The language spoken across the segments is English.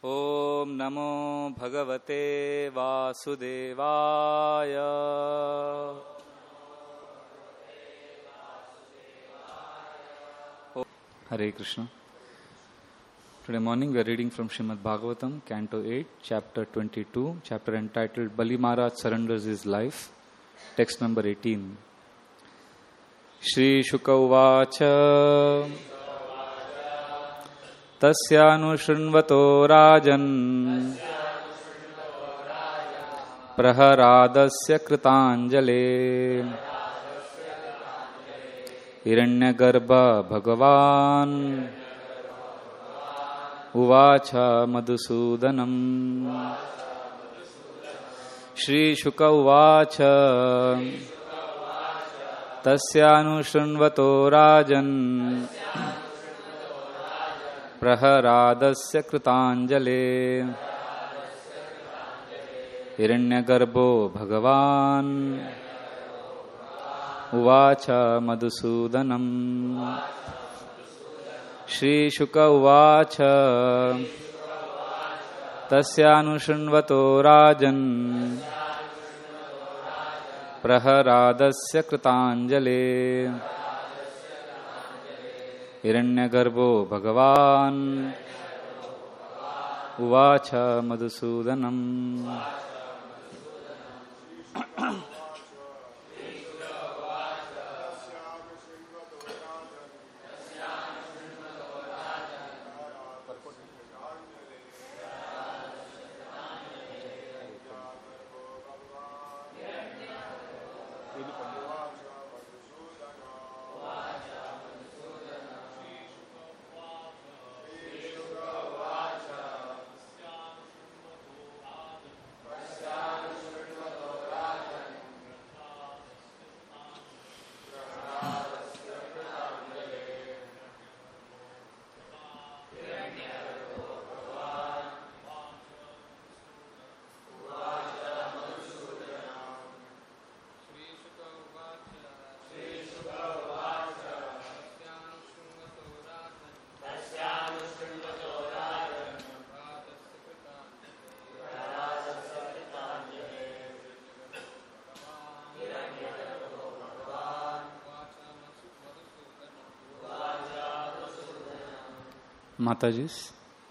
ओम नमो भगवते वासुदेवाय। Hare Krishna. Today morning we are reading from Srimad Bhagavatam, Canto 8, Chapter 22, chapter entitled Bali Maharaj surrenders his life, text number 18. Shri Shuka Uvacha Tasyanushrunvato Rajan Praharadasya Kritanjale Hiranyagarbha Bhagavan Uvacha Madhusudanam. Shri Shuka Uvacha Tasyanushrunvato Rajan Praharadasya Kritanjale Hiranyagarbho Bhagavan Uvacha Madhusudanam. Shri Shuka Uvacha Tasyanushrunvato Rajan Praharadasya Kritanjale Hiranyagarbho Bhagavan Uvacha Madhusudanam. Mataji's.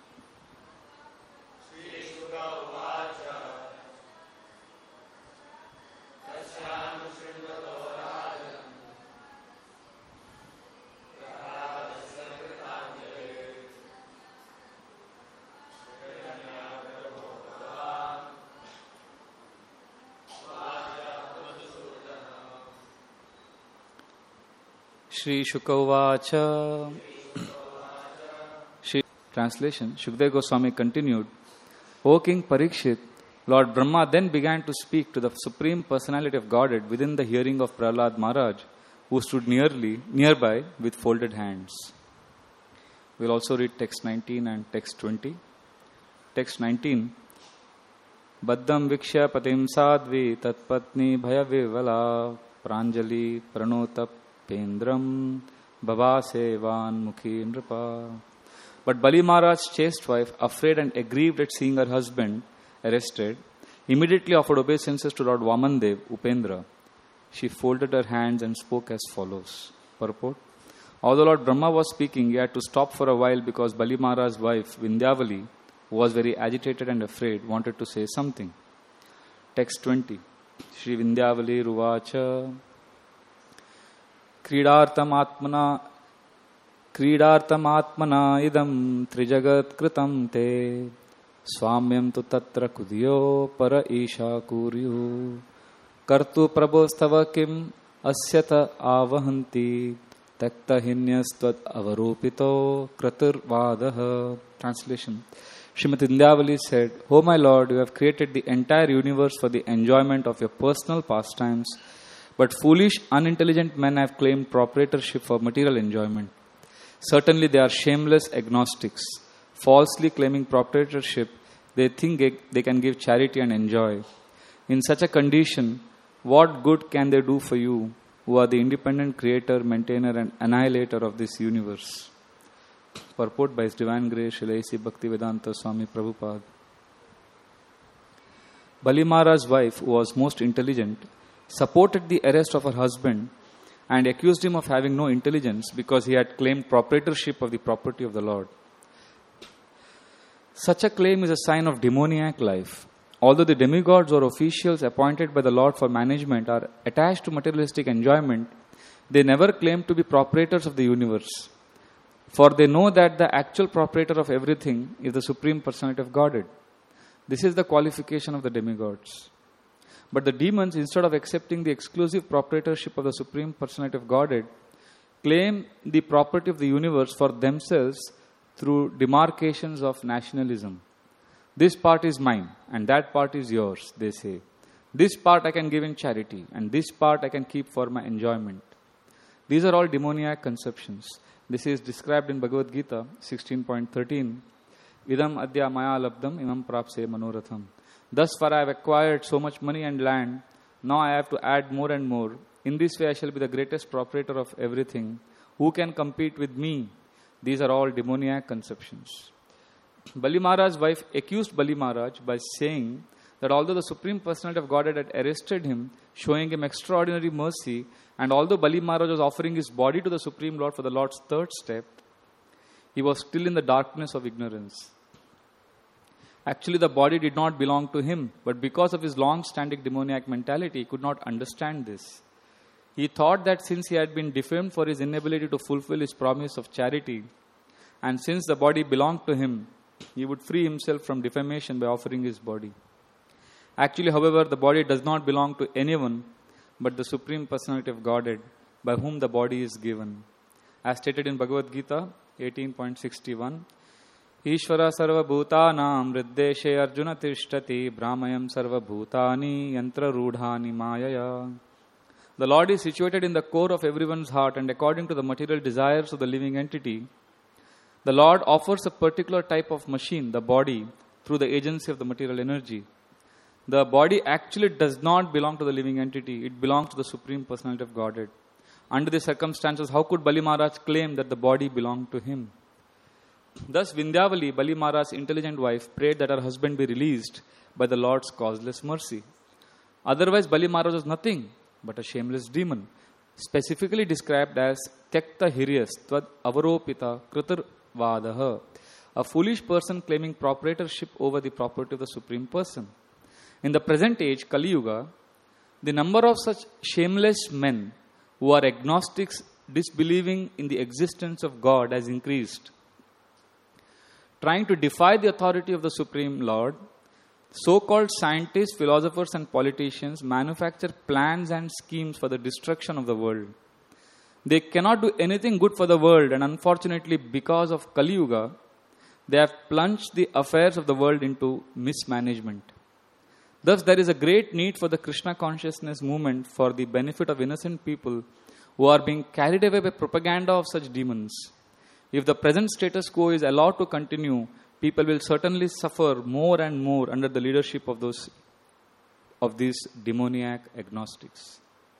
Shri Shuka Uvacha. Translation. Shukdev Goswami continued, O King Parikshit, Lord Brahma then began to speak to the Supreme Personality of Godhead within the hearing of Prahlad Maharaj, who stood nearby with folded hands. We'll also read text 19 and text 20. Text 19. Baddham Vikshya Patim Sadvi Tatpatni Bhayavivala Pranjali Pranota Pendram Bhavase Van Mukhi Nripa. But Bali Maharaj's chaste wife, afraid and aggrieved at seeing her husband arrested, immediately offered obeisances to Lord Vamandev, Upendra. She folded her hands and spoke as follows. Purport. Although Lord Brahma was speaking, he had to stop for a while because Bali Maharaj's wife, Vindhyavali, who was very agitated and afraid, wanted to say something. Text 20. Shri Vindhyavali Ruvacha Kridartam idam trijagat kritam te swamyam tu tatra kudyo para isha kuryu kartu prabhostava kim asyata avahanti takta hinyastvat avarupito kraturvadaha. Translation. Srimati Vindhyavali said, O my Lord, you have created the entire universe for the enjoyment of your personal pastimes, but foolish, unintelligent men have claimed proprietorship for material enjoyment. Certainly they are shameless agnostics. Falsely claiming proprietorship, they think they can give charity and enjoy. In such a condition, what good can they do for you, who are the independent creator, maintainer and annihilator of this universe? purport by His Divine Grace, Srila A.C. Bhaktivedanta Swami Prabhupada. Bali Maharaj's wife, who was most intelligent, supported the arrest of her husband and accused him of having no intelligence because he had claimed proprietorship of the property of the Lord. Such a claim is a sign of demoniac life. Although the demigods or officials appointed by the Lord for management are attached to materialistic enjoyment, they never claim to be proprietors of the universe. For they know that the actual proprietor of everything is the Supreme Personality of Godhead. This is the qualification of the demigods. But the demons, instead of accepting the exclusive proprietorship of the Supreme Personality of Godhead, claim the property of the universe for themselves through demarcations of nationalism. This part is mine and that part is yours, they say. This part I can give in charity and this part I can keep for my enjoyment. These are all demoniac conceptions. This is described in Bhagavad Gita 16.13. Idam adya maya labdam imam prapse manoratham. Thus far I have acquired so much money and land. Now I have to add more and more. In this way I shall be the greatest proprietor of everything. Who can compete with me? These are all demoniac conceptions. Bali Maharaj's wife accused Bali Maharaj by saying that although the Supreme Personality of Godhead had arrested him, showing him extraordinary mercy, and although Bali Maharaj was offering his body to the Supreme Lord for the Lord's third step, he was still in the darkness of ignorance. Actually, the body did not belong to him, but because of his long-standing demoniac mentality, he could not understand this. He thought that since he had been defamed for his inability to fulfill his promise of charity, and since the body belonged to him, he would free himself from defamation by offering his body. Actually, however, the body does not belong to anyone but the Supreme Personality of Godhead, by whom the body is given. As stated in Bhagavad Gita 18.61, Ishvara sarva bhutanam riddeshe arjuna tishtati brahmayam sarva bhutani yantra rudhani mayaya. The Lord is situated in the core of everyone's heart, and according to the material desires of the living entity, the Lord offers a particular type of machine, the body, through the agency of the material energy. The body actually does not belong to the living entity. It belongs to the Supreme Personality of Godhead. Under these circumstances, how could Bali Maharaj claim that the body belonged to him? Thus, Vindhyavali, Bali Maharaj's intelligent wife, prayed that her husband be released by the Lord's causeless mercy. Otherwise, Bali Maharaj was nothing but a shameless demon, specifically described as Tyakta Hiryas Tvad Avaropita Kritar Vadaha, a foolish person claiming proprietorship over the property of the Supreme Person. In the present age, Kali Yuga, the number of such shameless men who are agnostics disbelieving in the existence of God has increased. Trying to defy the authority of the Supreme Lord, so-called scientists, philosophers and politicians manufacture plans and schemes for the destruction of the world. They cannot do anything good for the world, and unfortunately, because of Kali Yuga, they have plunged the affairs of the world into mismanagement. Thus, there is a great need for the Krishna consciousness movement for the benefit of innocent people who are being carried away by propaganda of such demons. If the present status quo is allowed to continue, people will certainly suffer more and more under the leadership of these demoniac agnostics.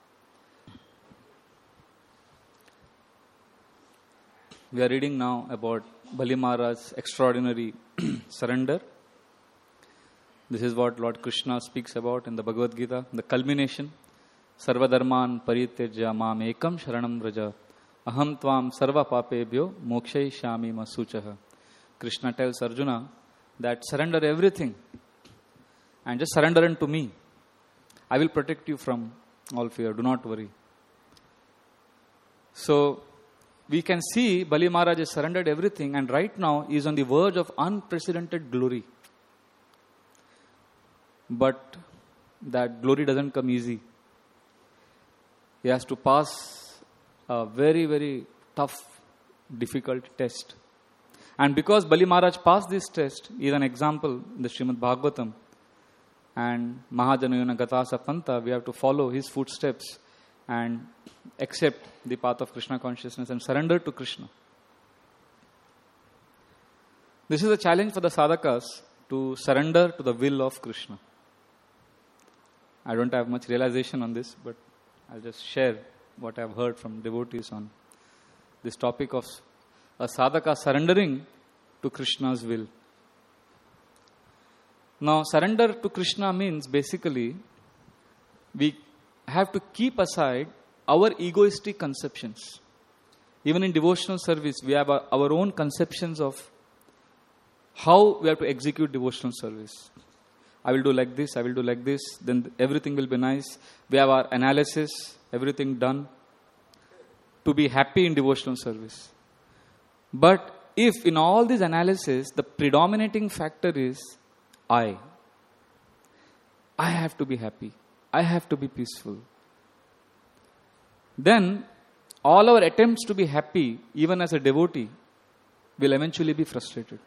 We are reading now about Bali Maharaj's extraordinary surrender. This is what Lord Krishna speaks about in the Bhagavad Gita, the culmination. Sarva dharman parityajya mam ekam sharanam vraja aham tvam sarva papebhyo mokshayishyami masuchaha. Krishna tells Arjuna that surrender everything and just surrender unto me. I will protect you from all fear. Do not worry. So, we can see Bali Maharaj has surrendered everything, and right now he is on the verge of unprecedented glory. But that glory doesn't come easy. He has to pass a very, very tough, difficult test. And because Bali Maharaj passed this test, he is an example in the Srimad Bhagavatam. And Mahajanayana Gatasa Panta, we have to follow his footsteps and accept the path of Krishna consciousness and surrender to Krishna. This is a challenge for the sadhakas, to surrender to the will of Krishna. I don't have much realization on this, but I'll just share what I've heard from devotees on this topic of a sadhaka surrendering to Krishna's will. Now, surrender to Krishna means basically we have to keep aside our egoistic conceptions. Even in devotional service, we have our own conceptions of how we have to execute devotional service. I will do like this, I will do like this, then everything will be nice. We have our analysis, everything done to be happy in devotional service. But if in all this analysis, the predominating factor is I have to be happy, I have to be peaceful, then all our attempts to be happy, even as a devotee, will eventually be frustrated.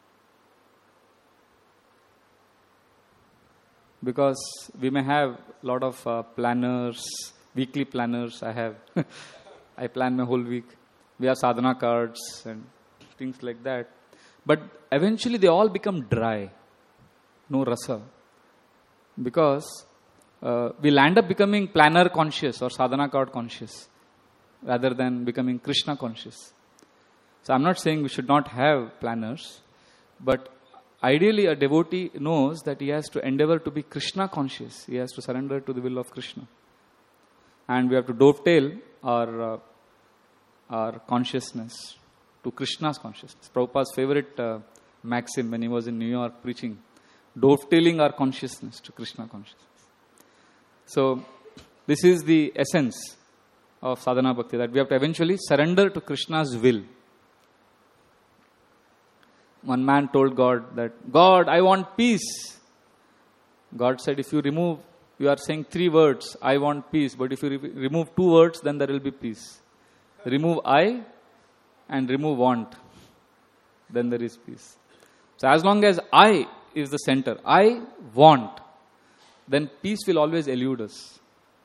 Because we may have a lot of planners, weekly planners I have. I plan my whole week. We have sadhana cards and things like that. But eventually they all become dry. No rasa. Because we'll end up becoming planner conscious or sadhana card conscious rather than becoming Krishna conscious. So I'm not saying we should not have planners, but ideally a devotee knows that he has to endeavor to be Krishna conscious. He has to surrender to the will of Krishna. And we have to dovetail our consciousness to Krishna's consciousness. Prabhupada's favorite maxim when he was in New York preaching, dovetailing our consciousness to Krishna consciousness. So this is the essence of sadhana bhakti, that we have to eventually surrender to Krishna's will. One man told God that, God, I want peace. God said, if you are saying 3 words, I want peace, but if you remove 2 words, then there will be peace. Remove I and remove want, then there is peace. So as long as I is the center, I want, then peace will always elude us.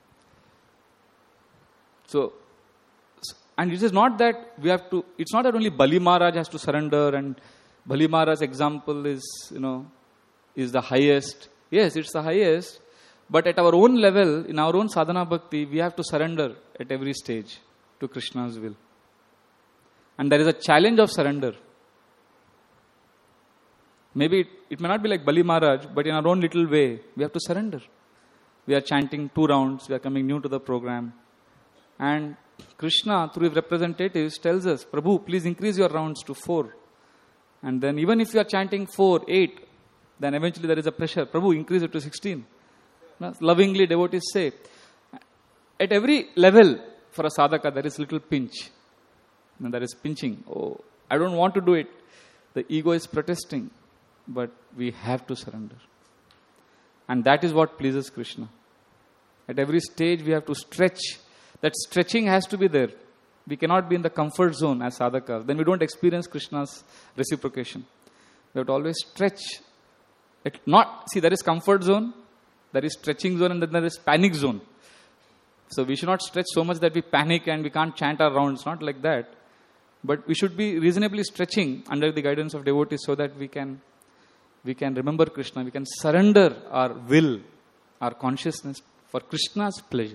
So, and it is not that we have to, it's not that only Bali Maharaj has to surrender, and Bali Maharaj's example is, is the highest. Yes, it's the highest. But at our own level, in our own sadhana bhakti, we have to surrender at every stage to Krishna's will. And there is a challenge of surrender. Maybe it may not be like Bali Maharaj, but in our own little way, we have to surrender. We are chanting 2 rounds, we are coming new to the program. And Krishna, through his representatives, tells us, Prabhu, please increase your rounds to 4. And then even if you are chanting 4, 8, then eventually there is a pressure. Prabhu, increase it to 16. Lovingly devotees say. At every level for a sadhaka, there is little pinch. And there is pinching. Oh, I don't want to do it. The ego is protesting. But we have to surrender. And that is what pleases Krishna. At every stage we have to stretch. That stretching has to be there. We cannot be in the comfort zone as sadhakas. Then we don't experience Krishna's reciprocation. We have to always stretch. There is comfort zone, there is stretching zone, and then there is panic zone. So we should not stretch so much that we panic and we can't chant our rounds. Not like that. But we should be reasonably stretching under the guidance of devotees so that we can remember Krishna. We can surrender our will, our consciousness for Krishna's pleasure.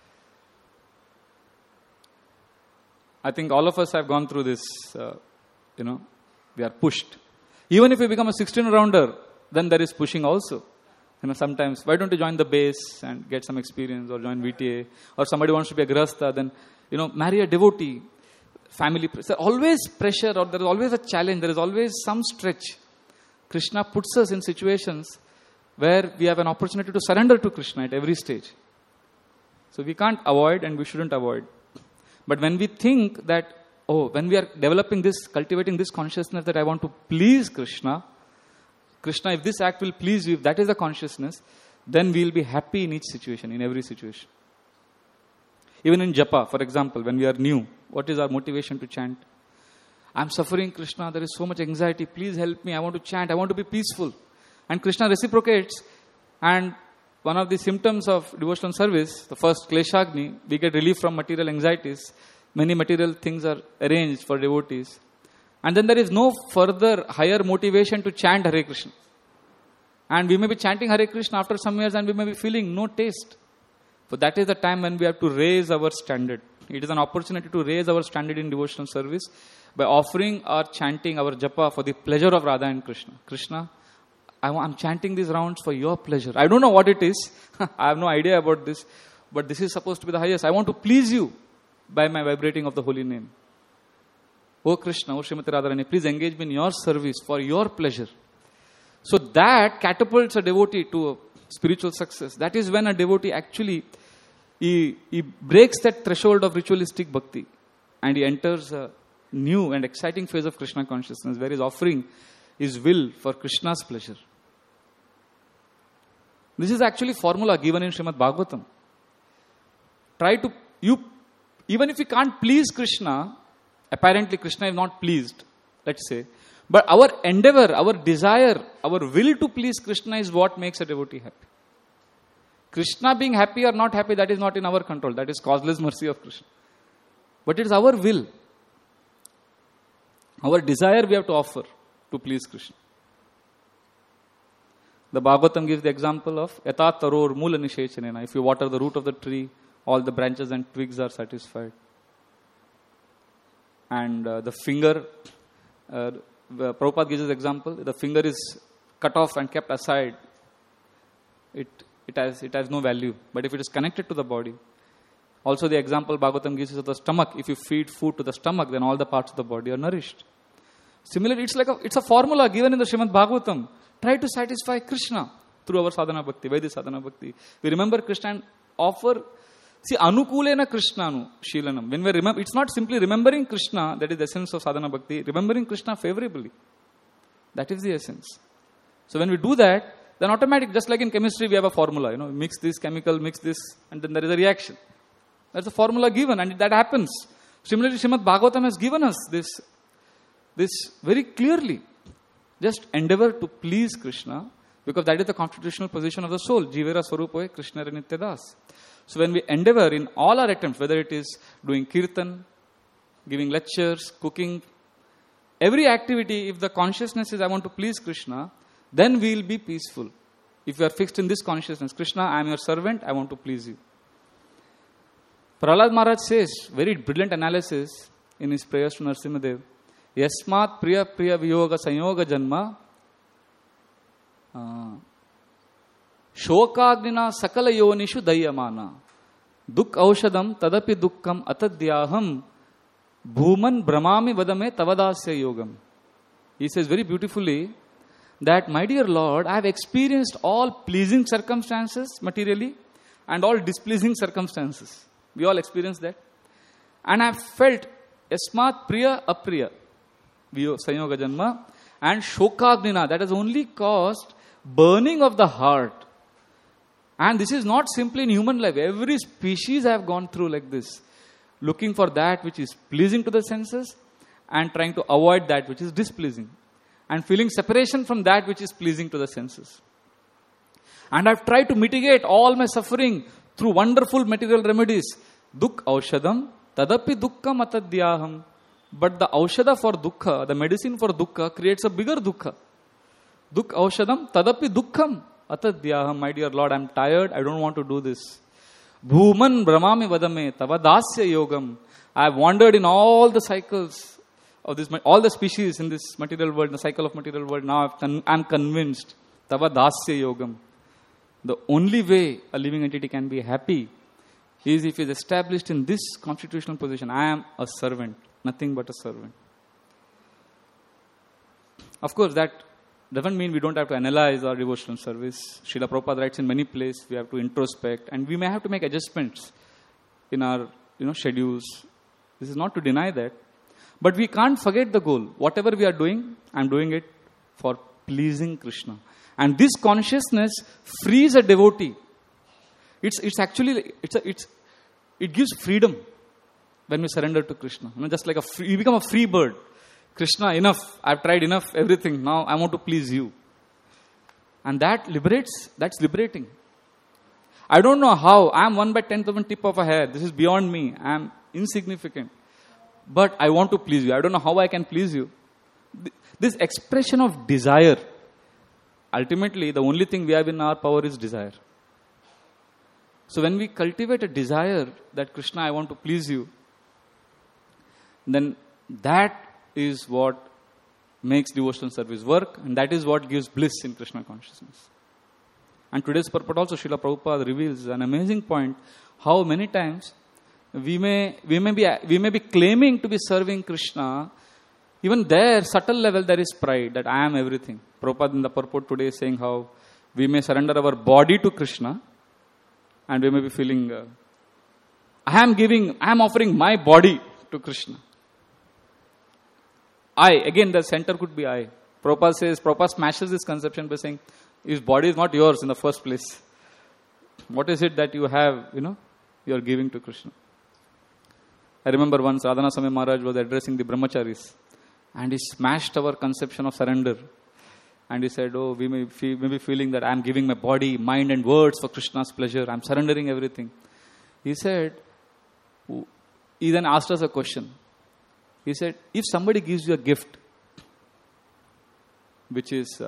I think all of us have gone through this, we are pushed. Even if we become a 16-rounder, then there is pushing also. Sometimes, why don't you join the base and get some experience, or join VTA, or somebody wants to be a grahastha, then, marry a devotee, family. There's always pressure, or there is always a challenge, there is always some stretch. Krishna puts us in situations where we have an opportunity to surrender to Krishna at every stage. So we can't avoid, and we shouldn't avoid. But when we think that, when we are cultivating this consciousness that I want to please Krishna, if this act will please you, if that is the consciousness, then we will be happy in each situation, in every situation. Even in japa, for example, when we are new, what is our motivation to chant? I'm suffering, Krishna, there is so much anxiety, please help me, I want to chant, I want to be peaceful. And Krishna reciprocates, and one of the symptoms of devotional service, the first Kleshagni, we get relief from material anxieties. Many material things are arranged for devotees. And then there is no further higher motivation to chant Hare Krishna. And we may be chanting Hare Krishna after some years and we may be feeling no taste. But that is the time when we have to raise our standard. It is an opportunity to raise our standard in devotional service by offering or chanting our japa for the pleasure of Radha and Krishna. Krishna, I'm chanting these rounds for your pleasure. I don't know what it is. I have no idea about this. But this is supposed to be the highest. I want to please you by my vibrating of the holy name. O Krishna, O Srimati Radharani, please engage me in your service for your pleasure. So that catapults a devotee to a spiritual success. That is when a devotee actually, he breaks that threshold of ritualistic bhakti and he enters a new and exciting phase of Krishna consciousness where his offering is will for Krishna's pleasure. This is actually formula given in Srimad Bhagavatam. Even if you can't please Krishna, apparently Krishna is not pleased, let's say, but our endeavor, our desire, our will to please Krishna is what makes a devotee happy. Krishna being happy or not happy, that is not in our control. That is causeless mercy of Krishna. But it is our will. Our desire we have to offer to please Krishna. The Bhagavatam gives the example of Yata taror mula nishechanena. If you water the root of the tree, all the branches and twigs are satisfied. And the finger, Prabhupada gives this example, the finger is cut off and kept aside. It has no value. But if it is connected to the body, also the example Bhagavatam gives is of the stomach. If you feed food to the stomach, then all the parts of the body are nourished. Similarly, it's a formula given in the Srimad Bhagavatam. Try to satisfy Krishna through our sadhana bhakti, Vaidhi sadhana bhakti. We remember Krishna and offer. See, anukulena Krishnanu Shilanam. When we remember, it's not simply remembering Krishna, that is the essence of sadhana bhakti, remembering Krishna favorably. That is the essence. So when we do that, then automatic, just like in chemistry, we have a formula, mix this chemical, mix this, and then there is a reaction. That's a formula given, and that happens. Similarly, Srimad Bhagavatam has given us this very clearly. Just endeavor to please Krishna, because that is the constitutional position of the soul. Jivera Swarupoe Krishna Nityadas. So when we endeavor in all our attempts, whether it is doing kirtan, giving lectures, cooking, every activity, if the consciousness is I want to please Krishna, then we will be peaceful. If you are fixed in this consciousness, Krishna, I am your servant, I want to please you. Prahlad Maharaj says, very brilliant analysis in his prayers to Narasimhadev, Yasmat priya priya viyoga sanyoga janma Shokagnina sakala yonishu dayamana Duk aushadam tadapi dukkam atadhyaham Bhuman brahmami vadame tavadasya yogam. He says very beautifully that, my dear Lord, I have experienced all pleasing circumstances materially and all displeasing circumstances. We all experience that. And I have felt Yasmat priya apriya Sanyoga Janma and Shokagnina, that has only caused burning of the heart. And this is not simply in human life. Every species have gone through like this. Looking for that which is pleasing to the senses and trying to avoid that which is displeasing. And feeling separation from that which is pleasing to the senses. And I've tried to mitigate all my suffering through wonderful material remedies. Duk aushadam tadapi dukkam atadhyaham. But the aushada for dukkha, the medicine for dukkha, creates a bigger dukkha. Duk aushadam tadapi dukkham atadhyaham. My dear Lord, I'm tired. I don't want to do this. Bhuman brahmami vadame tavadasya yogam. I have wandered in all the cycles of this, all the species in this material world, the cycle of material world. Now I'm convinced. Tavadasya yogam. The only way a living entity can be happy is if he is established in this constitutional position. I am a servant. Nothing but a servant. Of course, that doesn't mean we don't have to analyze our devotional service. Srila Prabhupada writes in many places, we have to introspect and we may have to make adjustments in our schedules. This is not to deny that. But we can't forget the goal. Whatever we are doing, I'm doing it for pleasing Krishna. And this consciousness frees a devotee. It gives freedom when we surrender to Krishna. Just like you become a free bird. Krishna, enough. I've tried enough, everything. Now I want to please you. And that liberates. That's liberating. I don't know how. I'm 1/10th of a tip of a hair. This is beyond me. I'm insignificant. But I want to please you. I don't know how I can please you. This expression of desire. Ultimately, the only thing we have in our power is desire. So when we cultivate a desire that Krishna, I want to please you, then that is what makes devotional service work, and that is what gives bliss in Krishna consciousness. And today's purport also, Srila Prabhupada reveals an amazing point, how many times we may be claiming to be serving Krishna. Even there, subtle level, there is pride that I am everything. Prabhupada in the purport today is saying how we may surrender our body to Krishna, and we may be feeling, I am offering my body to Krishna. Again, the center could be I. Prabhupada smashes this conception by saying, his body is not yours in the first place. What is it that you have, you are giving to Krishna? I remember once Radhana Swami Maharaj was addressing the brahmacharis, and he smashed our conception of surrender. And he said, we may be feeling that I am giving my body, mind and words for Krishna's pleasure. I am surrendering everything. He then asked us a question. He said, if somebody gives you a gift, which is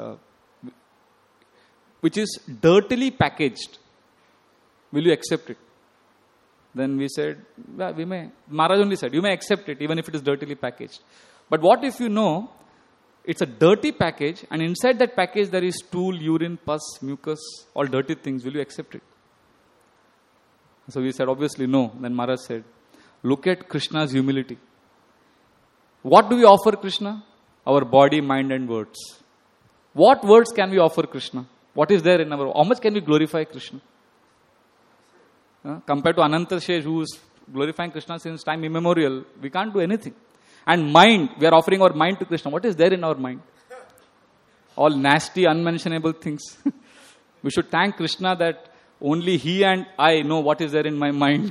dirtily packaged, will you accept it? Then we said, yeah, we may. Maharaj only said, you may accept it even if it is dirtily packaged. But what if you know it's a dirty package, and inside that package there is stool, urine, pus, mucus, all dirty things. Will you accept it? So we said, obviously no. Then Maharaj said, look at Krishna's humility. What do we offer Krishna? Our body, mind and words. What words can we offer Krishna? What is there in our... How much can we glorify Krishna? Compared to Ananta Shesh, who is glorifying Krishna since time immemorial, we can't do anything. And mind, we are offering our mind to Krishna. What is there in our mind? All nasty, unmentionable things. We should thank Krishna that only he and I know what is there in my mind.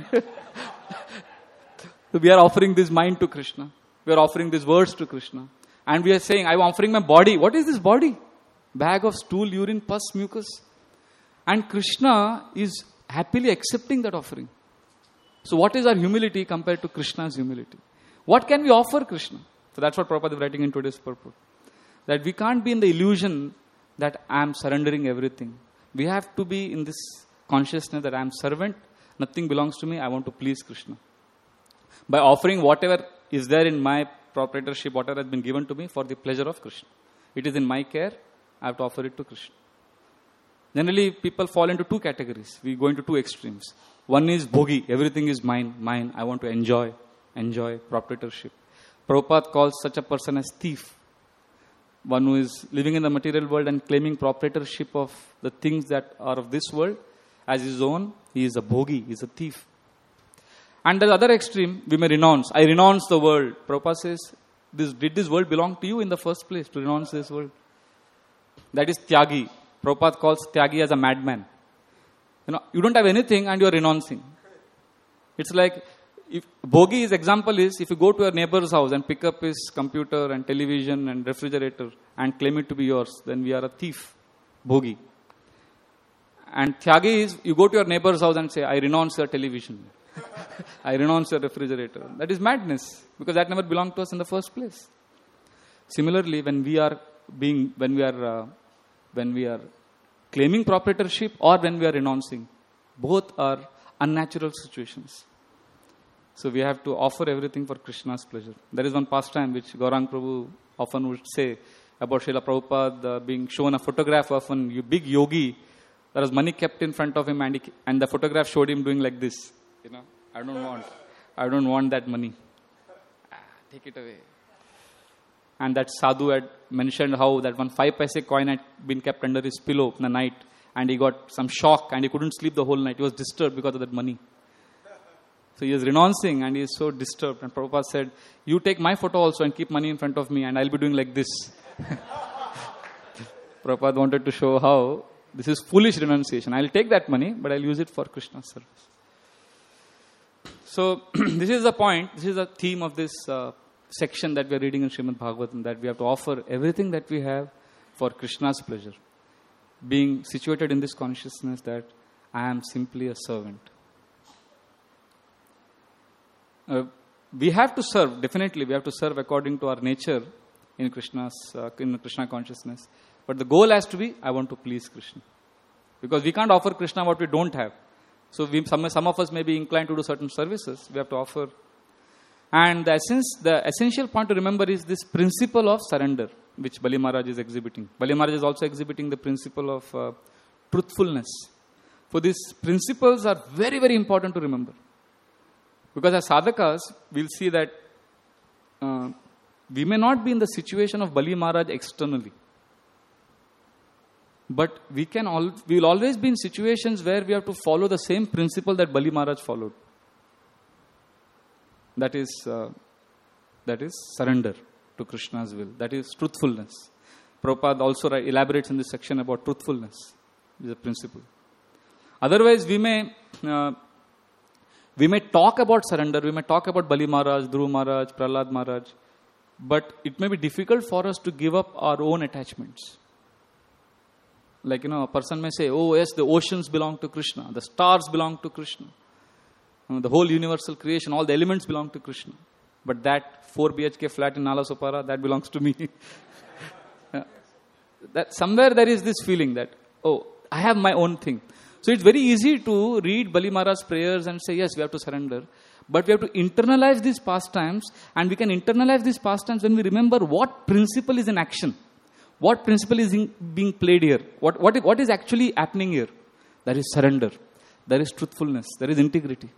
So we are offering this mind to Krishna. We are offering these words to Krishna. And we are saying, I am offering my body. What is this body? Bag of stool, urine, pus, mucus. And Krishna is happily accepting that offering. So what is our humility compared to Krishna's humility? What can we offer Krishna? So that's what Prabhupada is writing in today's purport. That we can't be in the illusion that I am surrendering everything. We have to be in this consciousness that I am servant, nothing belongs to me, I want to please Krishna. By offering whatever is there in my proprietorship, whatever has been given to me for the pleasure of Krishna. It is in my care, I have to offer it to Krishna. Generally, people fall into two categories. We go into two extremes. One is bhogi, everything is mine, I want to enjoy proprietorship. Prabhupada calls such a person as thief. One who is living in the material world and claiming proprietorship of the things that are of this world as his own, he is a bhogi, he is a thief. And the other extreme, we may renounce. I renounce the world. Prabhupada says, did this world belong to you in the first place to renounce this world? That is tyagi. Prabhupada calls tyagi as a madman. You don't have anything and you are renouncing. It's like, if bhogi's example is, if you go to your neighbor's house and pick up his computer and television and refrigerator and claim it to be yours, then we are a thief, bhogi. And tyagi is, you go to your neighbor's house and say, I renounce your television. I renounce your refrigerator. That is madness, because that never belonged to us in the first place. Similarly, when we are claiming proprietorship or when we are renouncing, both are unnatural situations. So we have to offer everything for Krishna's pleasure. There is one pastime which Gaurang Prabhu often would say about Srila Prabhupada being shown a photograph of a big yogi. There was money kept in front of him and the photograph showed him doing like this. I don't want that money. Take it away. And that sadhu had mentioned how that one 5 paise coin had been kept under his pillow in the night, and he got some shock and he couldn't sleep the whole night. He was disturbed because of that money. So he is renouncing and he is so disturbed. And Prabhupada said, you take my photo also and keep money in front of me and I'll be doing like this. Prabhupada wanted to show how this is foolish renunciation. I'll take that money, but I'll use it for Krishna's service. So this is the point, this is the theme of this section that we are reading in Srimad Bhagavatam, that we have to offer everything that we have for Krishna's pleasure. Being situated in this consciousness that I am simply a servant. We have to serve, definitely we have to serve according to our nature in Krishna consciousness. But the goal has to be, I want to please Krishna. Because we can't offer Krishna what we don't have. So some of us may be inclined to do certain services. We have to offer. And the essential point to remember is this principle of surrender, which Bali Maharaj is exhibiting. Bali Maharaj is also exhibiting the principle of truthfulness. So these principles are very, very important to remember. Because as sadhakas, we'll see that we may not be in the situation of Bali Maharaj externally. But we will always be in situations where we have to follow the same principle that Bali Maharaj followed. That is surrender to Krishna's will. That is truthfulness. Prabhupada also elaborates in this section about truthfulness. Is a principle. Otherwise, we may talk about surrender. We may talk about Bali Maharaj, Dhruv Maharaj, Prahlad Maharaj. But it may be difficult for us to give up our own attachments. Like, a person may say, oh yes, the oceans belong to Krishna. The stars belong to Krishna. The whole universal creation, all the elements belong to Krishna. But that 4 BHK flat in Nalasopara, that belongs to me. That somewhere there is this feeling that, oh, I have my own thing. So it's very easy to read Bali Maharaj's prayers and say, yes, we have to surrender. But we have to internalize these pastimes, and we can internalize these pastimes when we remember what principle is in action. What principle is being played here? What is actually happening here? There is surrender. There is truthfulness. There is integrity.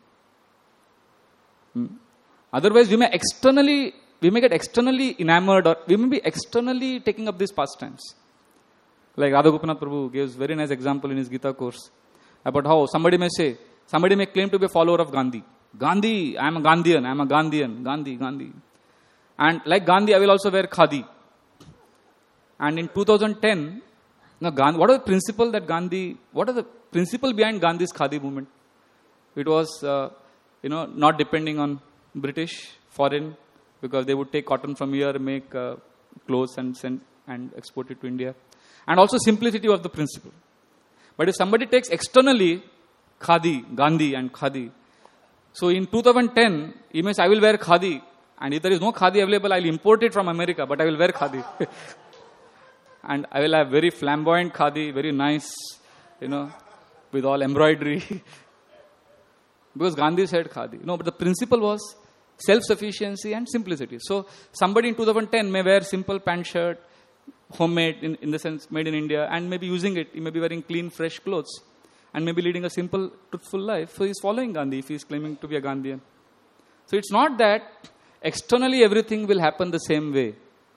Otherwise, we may get externally enamored, or we may be externally taking up these pastimes. Like Radha Gopinath Prabhu gives very nice example in his Gita course about how somebody may claim to be a follower of Gandhi. Gandhi, I am a Gandhian, Gandhi. And like Gandhi, I will also wear khadi. And in 2010, what are the principle behind Gandhi's khadi movement? It was, not depending on British, foreign, because they would take cotton from here, make clothes and send and export it to India. And also simplicity of the principle. But if somebody takes externally khadi, Gandhi and khadi, so in 2010, he may say, I will wear khadi. And if there is no khadi available, I will import it from America, but I will wear khadi. And I will have very flamboyant khadi, very nice, with all embroidery. Because Gandhi said khadi. No, but the principle was self-sufficiency and simplicity. So somebody in 2010 may wear simple pant shirt, homemade in the sense made in India, and maybe using it. He may be wearing clean, fresh clothes, and maybe leading a simple, truthful life. So he's following Gandhi if he's claiming to be a Gandhian. So it's not that externally everything will happen the same way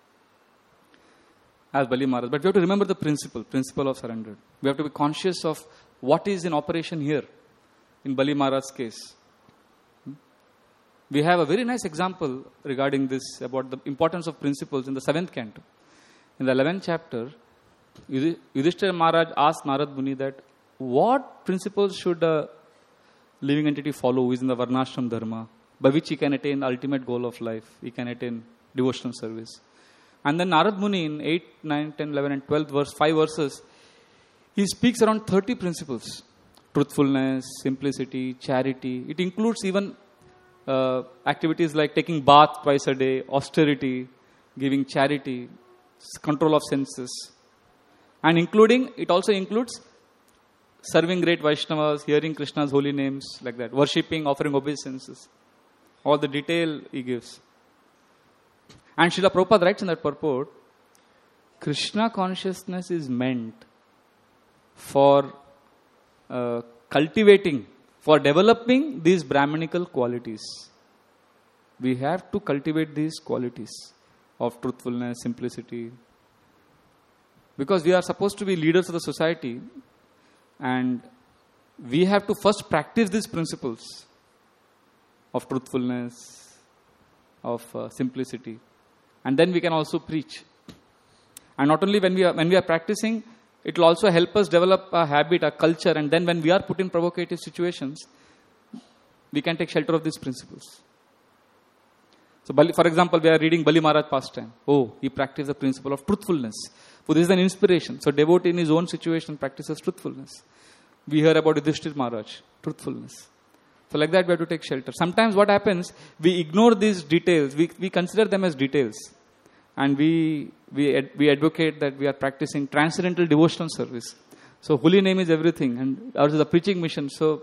as Bali Maharaj. But we have to remember the principle of surrender. We have to be conscious of what is in operation here in Bali Maharaj's case. We have a very nice example regarding this, about the importance of principles in the 7th canto. In the 11th chapter, Yudhishthira Maharaj asked Narad Muni that what principles should a living entity follow who is in the Varnashram Dharma, by which he can attain the ultimate goal of life, he can attain devotional service. And then Narad Muni in 8, 9, 10, 11 and 12 5 verses, he speaks around 30 principles. Truthfulness, simplicity, charity. It includes even activities like taking bath twice a day, austerity, giving charity, control of senses. And it also includes serving great Vaishnavas, hearing Krishna's holy names, like that, worshipping, offering obeisances. All the detail he gives. And Srila Prabhupada writes in that purport, Krishna consciousness is meant for cultivating, for developing these Brahmanical qualities. We have to cultivate these qualities of truthfulness, simplicity. Because we are supposed to be leaders of the society, and we have to first practice these principles of truthfulness, of simplicity. And then we can also preach. And not only when we are practicing, it will also help us develop a habit, a culture, and then when we are put in provocative situations, we can take shelter of these principles. So, for example, we are reading Bali Maharaj pastime. Oh, he practiced the principle of truthfulness. So, this is an inspiration. So, devotee in his own situation practices truthfulness. We hear about Yudhishthira Maharaj, truthfulness. So, like that, we have to take shelter. Sometimes what happens, we ignore these details. We consider them as details. And we advocate that we are practicing transcendental devotional service. So, holy name is everything. And ours is a preaching mission. So,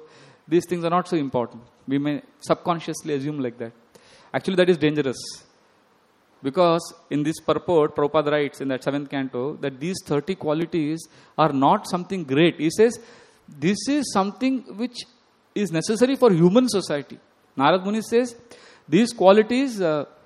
these things are not so important. We may subconsciously assume like that. Actually, that is dangerous. Because in this purport, Prabhupada writes in that 7th canto that these 30 qualities are not something great. He says, this is something which is necessary for human society. Narad Muni says, these qualities,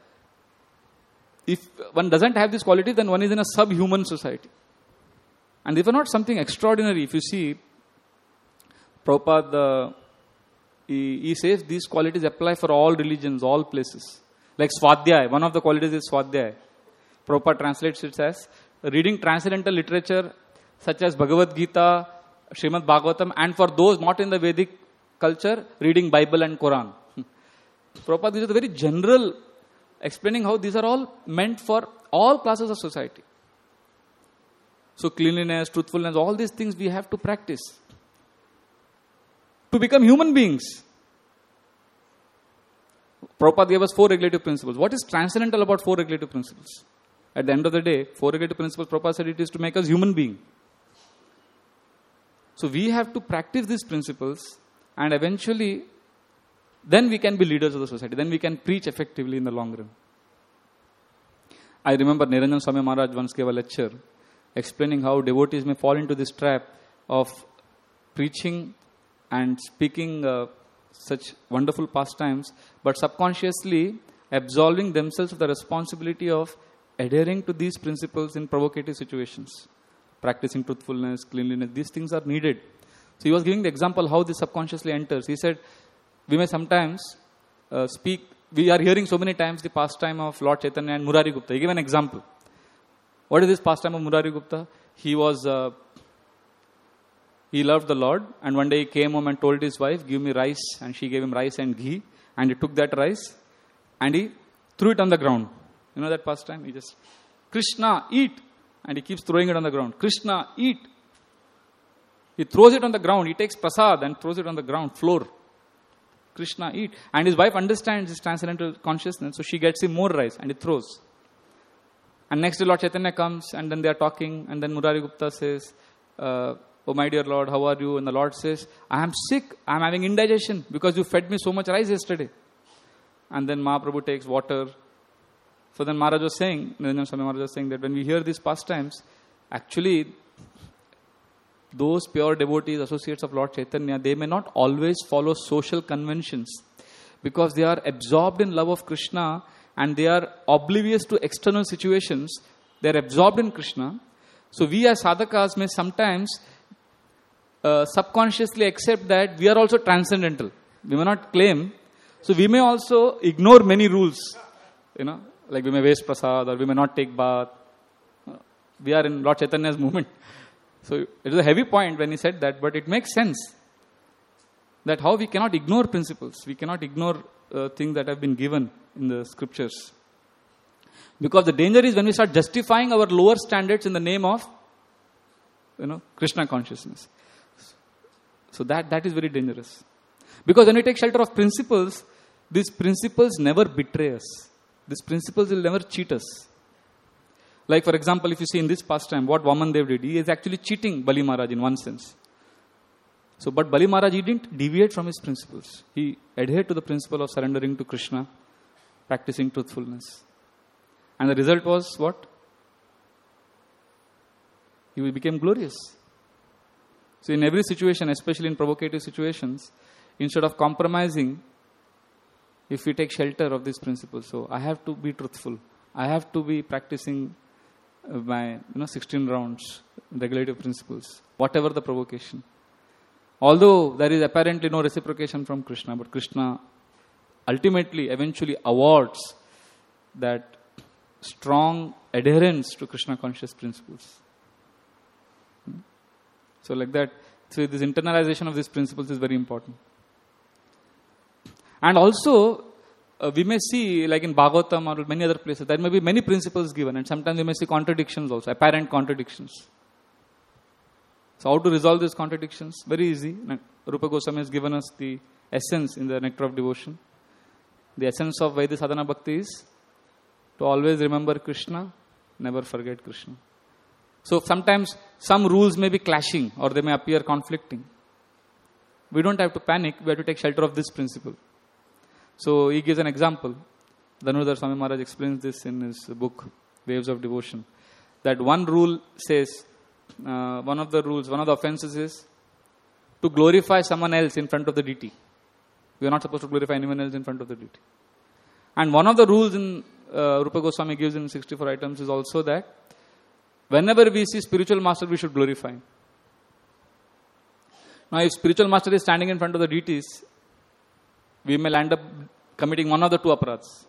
if one doesn't have these qualities, then one is in a subhuman society. And they were not something extraordinary. If you see, Prabhupada, he says these qualities apply for all religions, all places. Like Swadhyaya, one of the qualities is Swadhyaya. Prabhupada translates it as reading transcendental literature such as Bhagavad Gita, Srimad Bhagavatam, and for those not in the Vedic culture, reading Bible and Quran. Prabhupada gives a very general explaining how these are all meant for all classes of society. So cleanliness, truthfulness, all these things we have to practice to become human beings. Prabhupada gave us 4 regulative principles. What is transcendental about 4 regulative principles? At the end of the day, 4 regulative principles, Prabhupada said it is to make us human beings. So we have to practice these principles, and eventually then we can be leaders of the society. Then we can preach effectively in the long run. I remember Niranjan Swami Maharaj once gave a lecture explaining how devotees may fall into this trap of preaching and speaking such wonderful pastimes, but subconsciously absolving themselves of the responsibility of adhering to these principles in provocative situations. Practicing truthfulness, cleanliness, these things are needed. So he was giving the example how this subconsciously enters. He said, we may sometimes we are hearing so many times the pastime of Lord Chaitanya and Murari Gupta. He gave an example. What is this pastime of Murari Gupta? He loved the Lord, and one day he came home and told his wife, give me rice, and she gave him rice and ghee, and he took that rice and he threw it on the ground. You know that pastime? He just, Krishna, eat, and he keeps throwing it on the ground. Krishna, eat. He throws it on the ground. He takes prasad and throws it on the ground, floor. Krishna, eat. And his wife understands his transcendental consciousness, so she gets him more rice and he throws. And next day Lord Chaitanya comes, and then they are talking, and then Murari Gupta says, oh my dear Lord, how are you? And the Lord says, I am sick, I am having indigestion because you fed me so much rice yesterday. And then Mahaprabhu takes water. So then Maharaj was saying, Niranjan Swami Maharaj was saying that when we hear these pastimes, actually those pure devotees, associates of Lord Chaitanya, they may not always follow social conventions because they are absorbed in love of Krishna and they are oblivious to external situations. They are absorbed in Krishna. So we as sadhakas may sometimes subconsciously accept that we are also transcendental. We may not claim. So we may also ignore many rules. Like we may waste prasad or we may not take bath. We are in Lord Chaitanya's movement. So it is a heavy point when he said that, but it makes sense that how we cannot ignore principles. We cannot ignore things that have been given in the scriptures. Because the danger is when we start justifying our lower standards in the name of, Krishna consciousness. So that is very dangerous. Because when we take shelter of principles, these principles never betray us. These principles will never cheat us. Like for example, if you see in this pastime, what Vaman Dev did, he is actually cheating Bali Maharaj in one sense. So, but Bali Maharaj, he didn't deviate from his principles. He adhered to the principle of surrendering to Krishna, practicing truthfulness. And the result was what? He became glorious. So in every situation, especially in provocative situations, instead of compromising, if we take shelter of these principles, so I have to be truthful. I have to be practicing my 16 rounds, regulative principles, whatever the provocation. Although there is apparently no reciprocation from Krishna, but Krishna ultimately, eventually awards that strong adherence to Krishna conscious principles. So like that, so this internalization of these principles is very important. And also, we may see, like in Bhagavatam or many other places, there may be many principles given, and sometimes we may see contradictions also, apparent contradictions. So how to resolve these contradictions? Very easy. Rupa Goswami has given us the essence in the Nectar of Devotion. The essence of Vaidya Sadhana Bhakti is to always remember Krishna, never forget Krishna. So sometimes some rules may be clashing or they may appear conflicting. we don't have to panic. We have to take shelter of this principle. So he gives an example. Dhanurdhar Swami Maharaj explains this in his book, Waves of Devotion. That one rule says, one of the offenses is to glorify someone else in front of the deity. We are not supposed to glorify anyone else in front of the deity. And one of the rules in Rupa Goswami gives in 64 items is also that whenever we see spiritual master, we should glorify him. Now, if spiritual master is standing in front of the deities, we may land up committing one of the two aparadhs.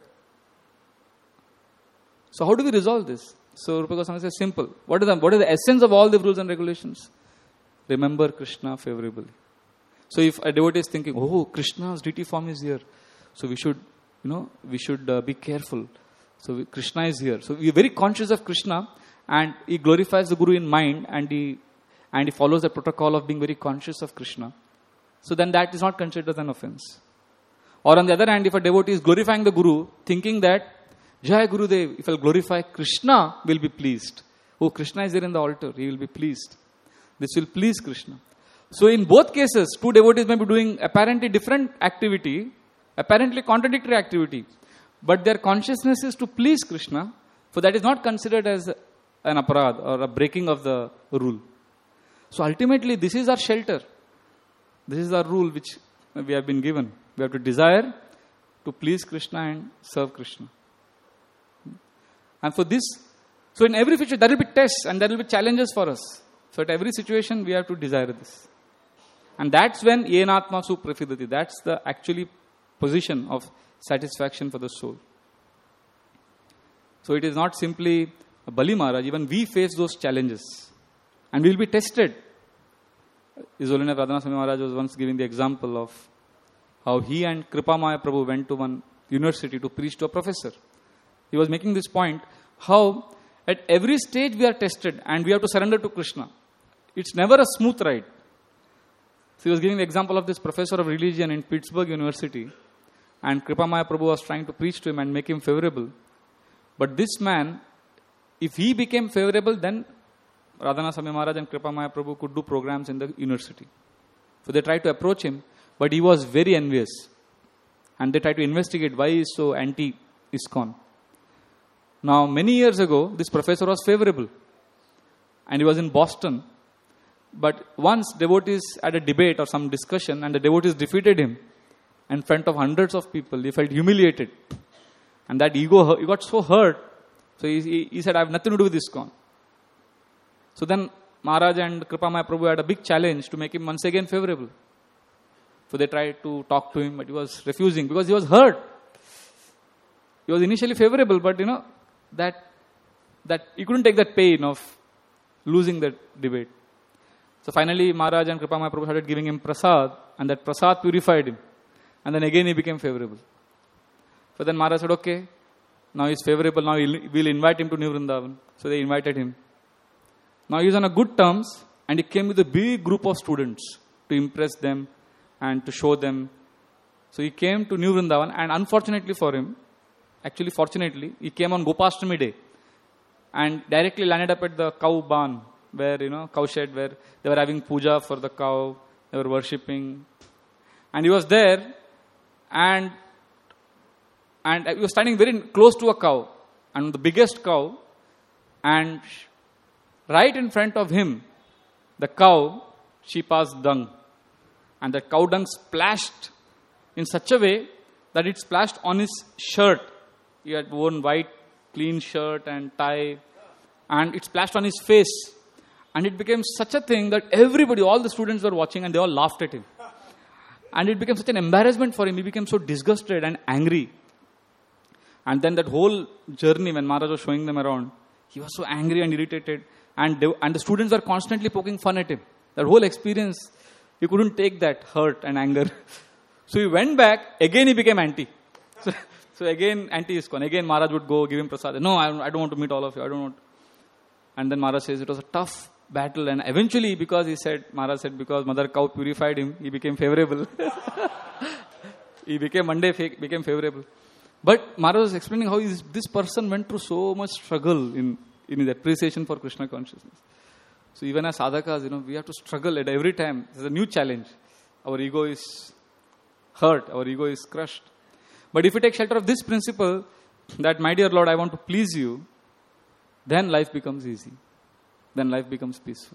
So, how do we resolve this? So, Rupa Goswami says, simple. What is the essence of all the rules and regulations? Remember Krishna favorably. So, if a devotee is thinking, oh, Krishna's deity form is here, so we should be careful. So, Krishna is here. So, we are very conscious of Krishna, and he glorifies the Guru in mind, and he follows the protocol of being very conscious of Krishna. So, then that is not considered as an offense. Or on the other hand, if a devotee is glorifying the Guru, thinking that Jai Gurudev, if I glorify Krishna, will be pleased. Oh, Krishna is there in the altar, he will be pleased. This will please Krishna. So in both cases, two devotees may be doing apparently different activity, apparently contradictory activity, but their consciousness is to please Krishna, for that is not considered as an aparad or a breaking of the rule. So ultimately, this is our shelter. This is our rule which we have been given. We have to desire to please Krishna and serve Krishna. And for this, so in every situation, there will be tests and there will be challenges for us. So at every situation, we have to desire this. And that's when yenatma suprafidati, that's the actually position of satisfaction for the soul. So it is not simply Bali Maharaj, even we face those challenges. And we will be tested. His Holiness Radhanath Swami Maharaj was once giving the example of how he and Kripamaya Prabhu went to one university to preach to a professor. He was making this point, how at every stage we are tested and we have to surrender to Krishna. It's never a smooth ride. So he was giving the example of this professor of religion in Pittsburgh University, and Kripamaya Prabhu was trying to preach to him and make him favorable. But this man, if he became favorable, then Radhanath Swami Maharaj and Kripamaya Prabhu could do programs in the university. So they tried to approach him, but he was very envious. And they tried to investigate why he is so anti-ISKCON. Now, many years ago, this professor was favorable. And he was in Boston. But once devotees had a debate or some discussion, and the devotees defeated him in front of hundreds of people, he felt humiliated. And that ego, he got so hurt. So he said, I have nothing to do with ISKCON. So then Maharaj and Kripamaya Prabhu had a big challenge to make him once again favorable. So they tried to talk to him, but he was refusing because he was hurt. He was initially favorable, but that he couldn't take that pain of losing that debate. So finally Maharaj and Kripamaya Prabhu started giving him prasad, and that prasad purified him. And then again he became favorable. So then Maharaj said, okay, now he's favorable, now we'll invite him to New Vrindavan. So they invited him. Now he was on a good terms, and he came with a big group of students to impress them and to show them. So he came to New Vrindavan, and unfortunately for him, actually fortunately, he came on Gopashtami day and directly landed up at the cow barn, where, cow shed, where they were having puja for the cow, they were worshipping. And he was there, and he was standing very close to a cow, and the biggest cow, and right in front of him, the cow, she passed dung. And that cow dung splashed in such a way that it splashed on his shirt. He had worn white, clean shirt and tie, and it splashed on his face. And it became such a thing that everybody, all the students were watching, and they all laughed at him. And it became such an embarrassment for him. He became so disgusted and angry. And then that whole journey, when Maharaj was showing them around, he was so angry and irritated. And the students were constantly poking fun at him. That whole experience, he couldn't take that hurt and anger. So he went back, again he became anti. So again anti-ISKCON. Again Maharaj would go give him prasad. No, I don't want to meet all of you. I don't want. And then Maharaj says it was a tough battle. And eventually, Maharaj said because Mother Cow purified him, he became favorable. He became favorable. But Maharaj was explaining how this person went through so much struggle in his appreciation for Krishna consciousness. So even as sadhakas, we have to struggle at every time. There's a new challenge. our ego is hurt, our ego is crushed. But if we take shelter of this principle, that, my dear Lord, I want to please you, then life becomes easy. Then life becomes peaceful.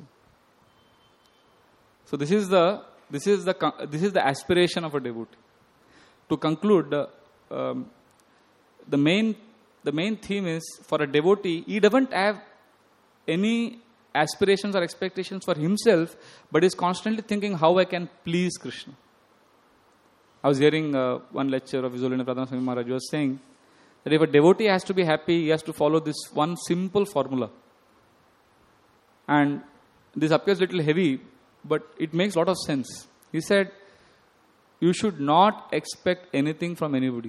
So this is the aspiration of a devotee. To conclude, the main theme is, for a devotee, he doesn't have any aspirations or expectations for himself, but is constantly thinking how I can please Krishna. I was hearing one lecture of His Holiness Pradhan Swami Maharaj was saying that if a devotee has to be happy, he has to follow this one simple formula. And this appears a little heavy, but it makes a lot of sense. He said, you should not expect anything from anybody.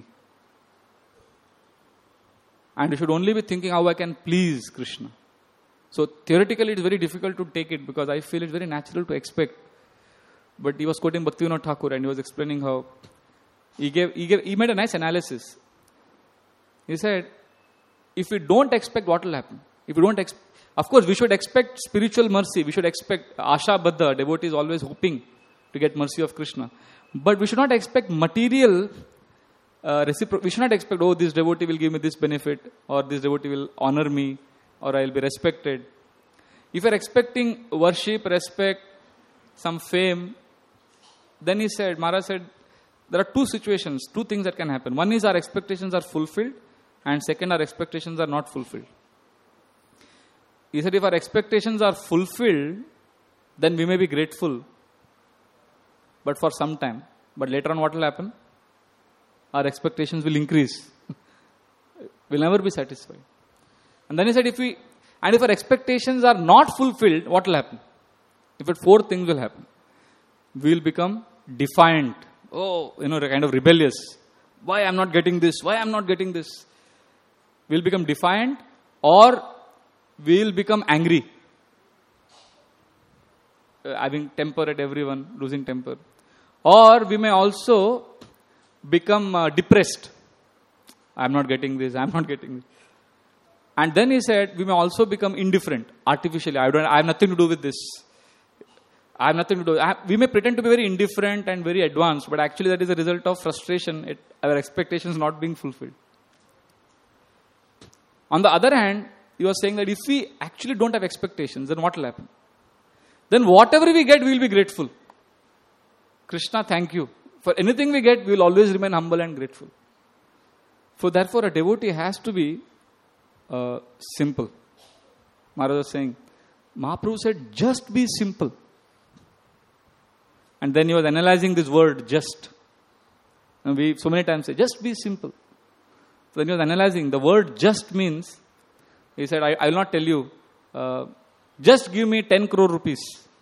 And you should only be thinking how I can please Krishna. So theoretically it is very difficult to take it, because I feel it's very natural to expect. But he was quoting Bhaktivinoda Thakur, and he was explaining how he made a nice analysis. He said, if we don't expect, what will happen? If we don't of course, we should expect spiritual mercy. We should expect Asha Baddha, devotee is always hoping to get mercy of Krishna. But we should not expect material we should not expect, oh, this devotee will give me this benefit, or this devotee will honor me, or I will be respected. If you are expecting worship, respect, some fame, then Maharaj said, there are two situations, two things that can happen. One is our expectations are fulfilled, and second, our expectations are not fulfilled. He said, if our expectations are fulfilled, then we may be grateful, but for some time. But later on, what will happen? Our expectations will increase. We'll never be satisfied. And then he said, if our expectations are not fulfilled, what will happen? Four things will happen. We will become defiant. Kind of rebellious. Why I'm not getting this? Why I'm not getting this? We'll become defiant, or we'll become angry. Having temper at everyone, losing temper. Or we may also become depressed. I'm not getting this, I'm not getting this. And then he said, we may also become indifferent, artificially. I have nothing to do with this. I have nothing to do. We may pretend to be very indifferent and very advanced, but actually that is a result of frustration at our expectations not being fulfilled. On the other hand, he was saying that if we actually don't have expectations, then what will happen? Then whatever we get, we will be grateful. Krishna, thank you. For anything we get, we will always remain humble and grateful. So therefore, a devotee has to be simple. Maharaj was saying, Mahaprabhu said, just be simple. And then he was analyzing this word, just. And we so many times say, just be simple. So then he was analyzing, the word just means, he said, I will not tell you, just give me 10 crore rupees.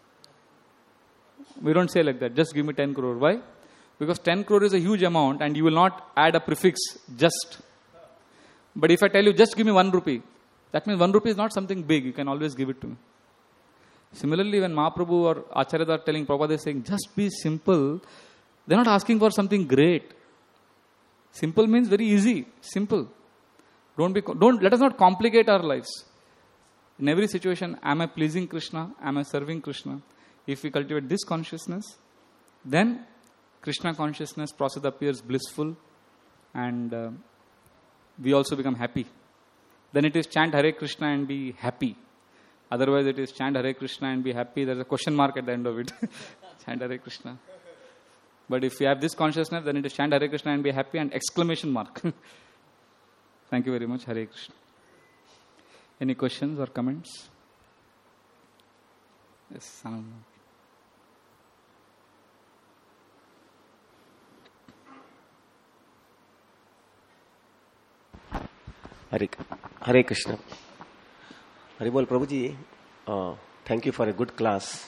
We don't say like that, just give me 10 crore. Why? Because 10 crore is a huge amount and you will not add a prefix, just. But if I tell you, just give me 1 rupee, that means 1 rupee is not something big, you can always give it to me. Similarly, when Mahaprabhu or Acharya are telling, Prabhupada is saying, just be simple, they're not asking for something great. Simple means very easy, simple. Let us not complicate our lives. In every situation, am I pleasing Krishna? Am I serving Krishna? If we cultivate this consciousness, then Krishna consciousness process appears blissful, and we also become happy. Then it is chant Hare Krishna and be happy. Otherwise it is chant Hare Krishna and be happy. There is a question mark at the end of it. Chant Hare Krishna. But if we have this consciousness, then it is chant Hare Krishna and be happy and exclamation mark. Thank you very much. Hare Krishna. Any questions or comments? Yes, Anand. Hare Krishna. Haribol Prabhuji, thank you for a good class.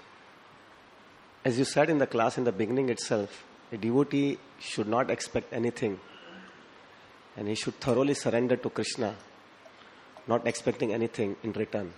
As you said in the class in the beginning itself, a devotee should not expect anything and he should thoroughly surrender to Krishna, not expecting anything in return.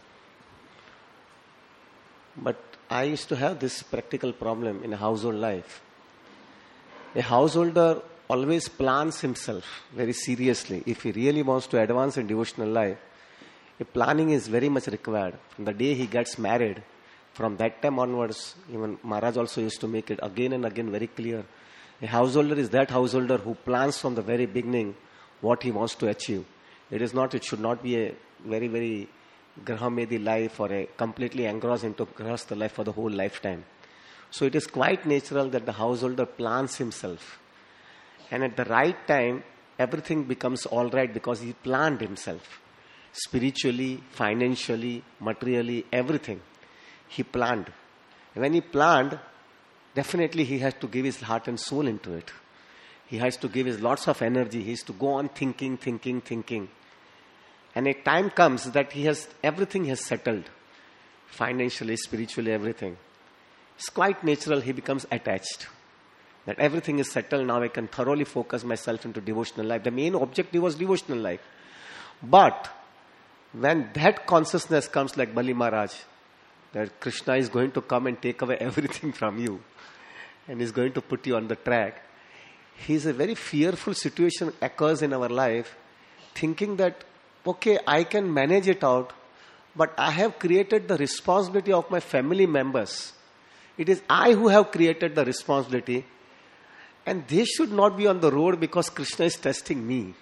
But I used to have this practical problem in a household life. A householder always plans himself very seriously. If he really wants to advance in devotional life, a planning is very much required. From the day he gets married From that time onwards, even Maharaj also used to make it again and again very clear. A householder is that householder who plans from the very beginning what he wants to achieve. It should not be a very, very Grahamedi life or a completely engrossed into Grahastha life for the whole lifetime. So it is quite natural that the householder plans himself. And at the right time, everything becomes all right because he planned himself. Spiritually, financially, materially, everything. He planned. And when he planned, definitely he has to give his heart and soul into it. He has to give his lots of energy. He has to go on thinking. And a time comes that everything has settled. Financially, spiritually, everything. It's quite natural he becomes attached. That everything is settled, now I can thoroughly focus myself into devotional life. The main objective was devotional life. But when that consciousness comes like Bali Maharaj, that Krishna is going to come and take away everything from you and is going to put you on the track, a very fearful situation occurs in our life, thinking that, okay, I can manage it out, but I have created the responsibility of my family members. It is I who have created the responsibility, and they should not be on the road because Krishna is testing me.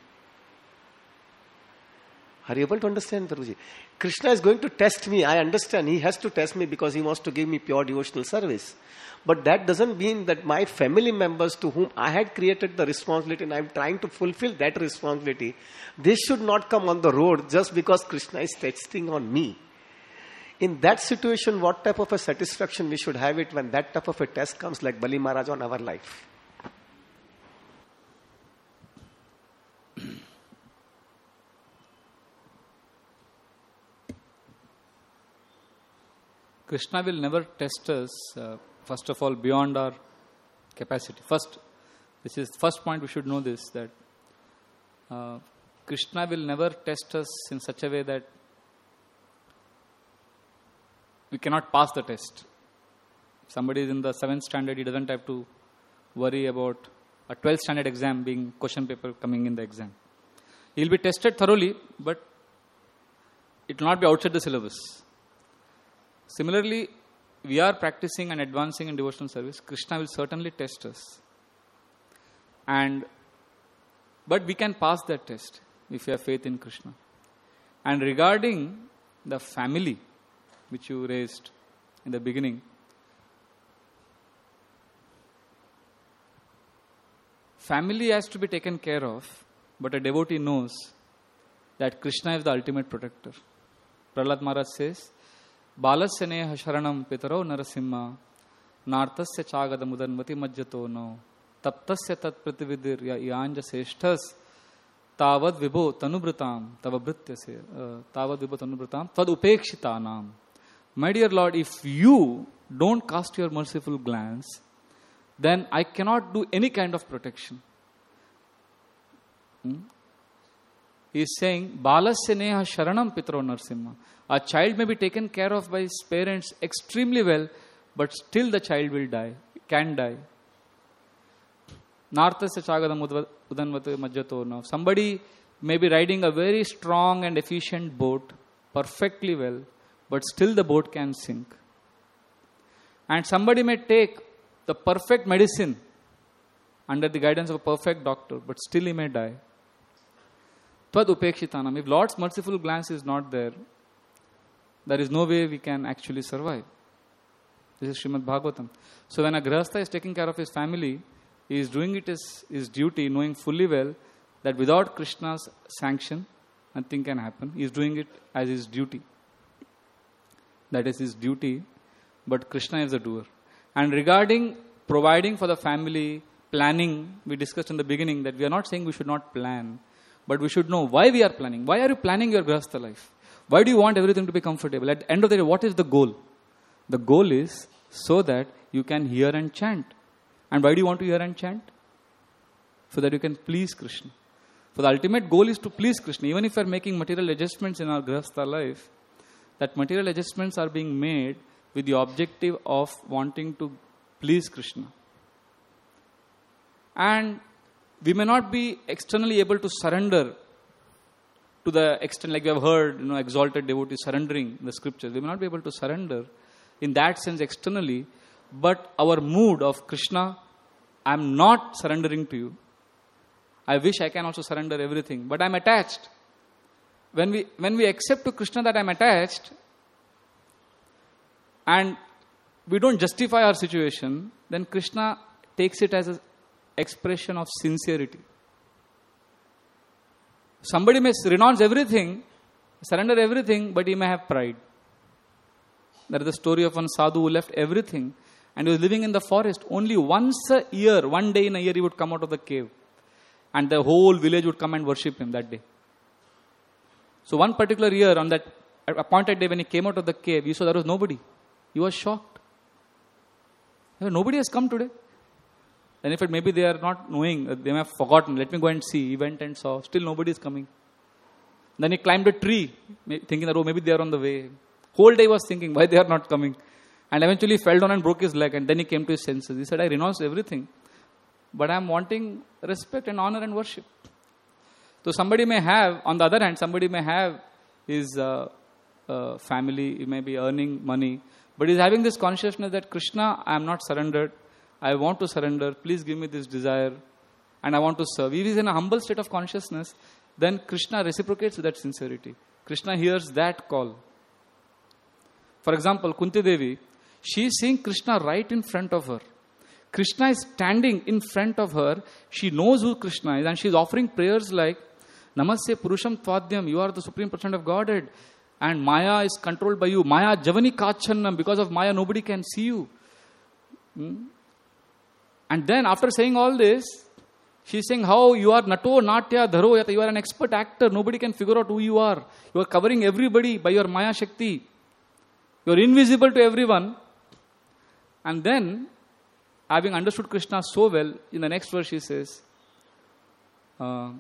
Are you able to understand, Prabhuji? Krishna is going to test me. I understand. He has to test me because he wants to give me pure devotional service. But that doesn't mean that my family members to whom I had created the responsibility and I'm trying to fulfill that responsibility, they should not come on the road just because Krishna is testing on me. In that situation, what type of a satisfaction we should have it when that type of a test comes like Bali Maharaj on our life? Krishna will never test us, first of all, beyond our capacity. This is the first point we should know this, that Krishna will never test us in such a way that we cannot pass the test. If somebody is in the 7th standard, he doesn't have to worry about a 12th standard exam being question paper coming in the exam. He will be tested thoroughly, but it will not be outside the syllabus. Similarly, we are practicing and advancing in devotional service. Krishna will certainly test us. But we can pass that test if we have faith in Krishna. And regarding the family, which you raised in the beginning, family has to be taken care of, but a devotee knows that Krishna is the ultimate protector. Prahlad Maharaj says, Balasya neha sharanam pitaro narasimha nartasya chagada mudanvati majjato no taptasya tat pratividir yanja seshthas tavad vibho tanubrutam tavad vibho tanubrutam tad upekshitanam. My dear Lord, if you don't cast your merciful glance, then I cannot do any kind of protection. He is saying, Balasya neha sharanam pitaro narasimha. A child may be taken care of by his parents extremely well, but still the child will die, can die. Nartasya chagada udanvate majjato no. Somebody may be riding a very strong and efficient boat perfectly well, but still the boat can sink. And somebody may take the perfect medicine under the guidance of a perfect doctor, but still he may die. Tvad upekshitanam. If Lord's merciful glance is not there, there is no way we can actually survive. This is Srimad Bhagavatam. So when a Grihastha is taking care of his family, he is doing it as his duty, knowing fully well that without Krishna's sanction, nothing can happen. He is doing it as his duty. That is his duty, but Krishna is the doer. And regarding providing for the family, planning, we discussed in the beginning that we are not saying we should not plan, but we should know why we are planning. Why are you planning your Grihastha life? Why do you want everything to be comfortable? At the end of the day, what is the goal? The goal is so that you can hear and chant. And why do you want to hear and chant? So that you can please Krishna. So the ultimate goal is to please Krishna. Even if we are making material adjustments in our Grihastha life, that material adjustments are being made with the objective of wanting to please Krishna. And we may not be externally able to surrender to the extent, like we have heard, exalted devotees surrendering in the scriptures. We may not be able to surrender in that sense externally, but our mood of Krishna, I'm not surrendering to you. I wish I can also surrender everything, but I'm attached. When we accept to Krishna that I'm attached, and we don't justify our situation, then Krishna takes it as an expression of sincerity. Somebody may renounce everything, surrender everything, but he may have pride. There is the story of one sadhu who left everything and he was living in the forest. Only once a year, one day in a year, he would come out of the cave. And the whole village would come and worship him that day. So one particular year, on that appointed day when he came out of the cave, he saw there was nobody. He was shocked. Nobody has come today. Then if maybe they are not knowing, they may have forgotten, let me go and see. He went and saw, still nobody is coming. Then he climbed a tree, thinking that, maybe they are on the way. Whole day he was thinking, why they are not coming? And eventually he fell down and broke his leg, and then he came to his senses. He said, I renounced everything, but I am wanting respect and honor and worship. So somebody may have, on the other hand, somebody may have his family, he may be earning money, but he is having this consciousness that Krishna, I am not surrendered. I want to surrender. Please give me this desire. And I want to serve. If he is in a humble state of consciousness, then Krishna reciprocates with that sincerity. Krishna hears that call. For example, Kunti Devi, she is seeing Krishna right in front of her. Krishna is standing in front of her. She knows who Krishna is and she is offering prayers like, Namaste Purusham Tvadyam, you are the Supreme Person of Godhead. And Maya is controlled by you. Maya Javani Kachannam, because of Maya nobody can see you. And then after saying all this, she is saying how you are Nato Natya Dharo Yata. You are an expert actor. Nobody can figure out who you are. You are covering everybody by your Maya Shakti. You are invisible to everyone. And then, having understood Krishna so well, in the next verse she says, how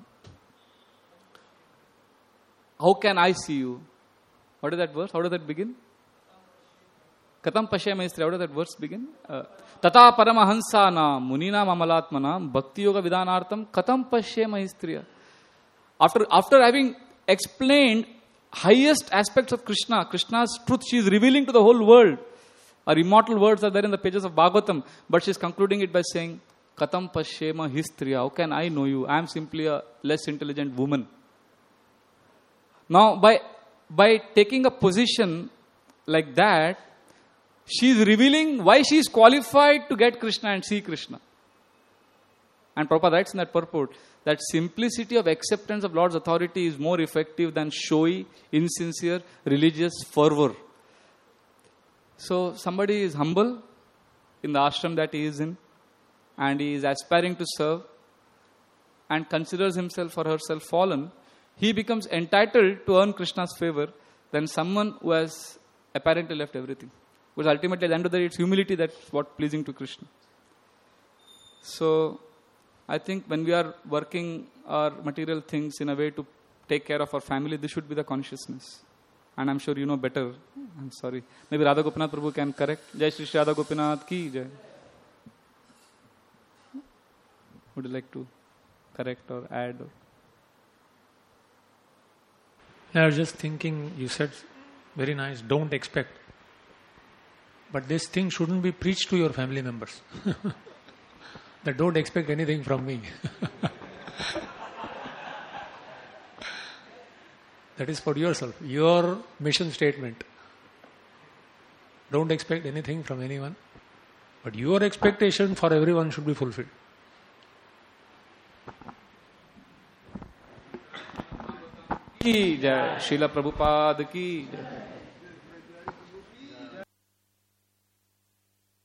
can I see you? What is that verse? How does that begin? Katam Pashyam Maistri. How does that verse begin? Tata Paramahansana Munina Mamalatmana Bhakti Yoga Vidanartham Katam Pashyam Maistriya. After having explained highest aspects of Krishna, Krishna's truth, she is revealing to the whole world. Our immortal words are there in the pages of Bhagavatam, but she is concluding it by saying, Katam Pashyema Histriya. How can I know you? I am simply a less intelligent woman. Now, by taking a position like that, she is revealing why she is qualified to get Krishna and see Krishna. And Prabhupada writes in that purport that simplicity of acceptance of Lord's authority is more effective than showy, insincere, religious fervor. So somebody is humble in the ashram that he is in and he is aspiring to serve and considers himself or herself fallen, he becomes entitled to earn Krishna's favor than someone who has apparently left everything. Because ultimately at the end of the day, it's humility that's what pleasing to Krishna. So I think when we are working our material things in a way to take care of our family, this should be the consciousness. And I'm sure you know better. I'm sorry. Maybe Radha Gopinath Prabhu can correct. Jai Shri Radha Gopinath ki jai. Would you like to correct or add? I was just thinking, you said very nice, don't expect. But this thing shouldn't be preached to your family members. That don't expect anything from me. That is for yourself, your mission statement. Don't expect anything from anyone, but your expectation for everyone should be fulfilled. Ki jai, Srila Prabhupada ki jai.